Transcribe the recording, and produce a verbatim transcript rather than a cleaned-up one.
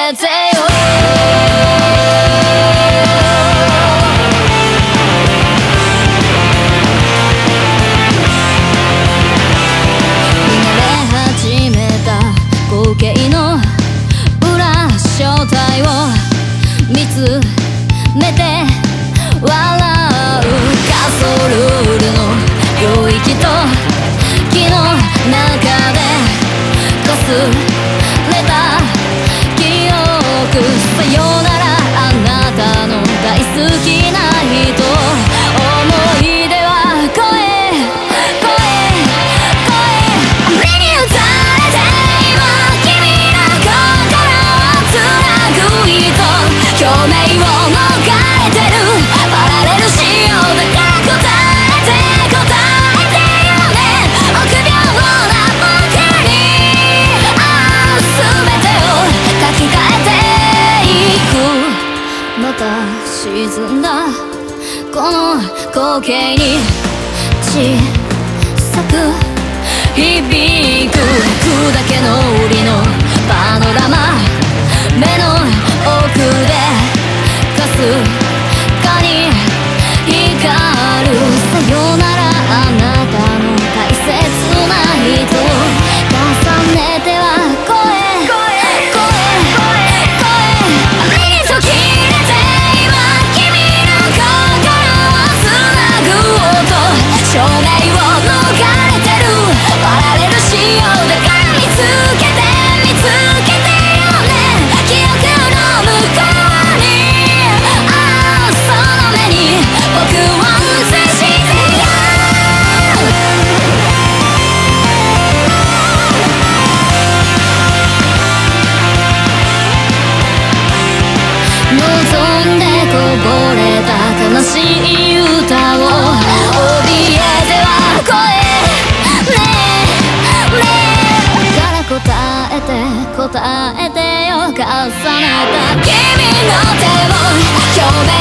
てよ。見慣れ始めた光景の裏正体を見つめて笑う。ガソルールの領域と木の中でかすれた記憶。さよならあなたの大好きな人。思い出は声声声あまりに打たれて今君の心をつなぐ糸。表面を逃れてるパラレル仕様だから答えて答えてよね。臆病な僕にああ全てを書き換えていく。また沈んだこの光景に小さく響く砕けの檻のパノラマ。目の奥でかすかに光る。さよならあなたの大切な人。重ねては声声声声あまりに途切れて今君の心をつなぐ音。照明を逃れてるパラレル仕様だから見つけて見つけてよね。記憶の向こうにああその目に僕を映してよ。望んでこぼれた悲しい歌を怯えては声ねえねえだから答えて答えてよ。重ねた君の手を表面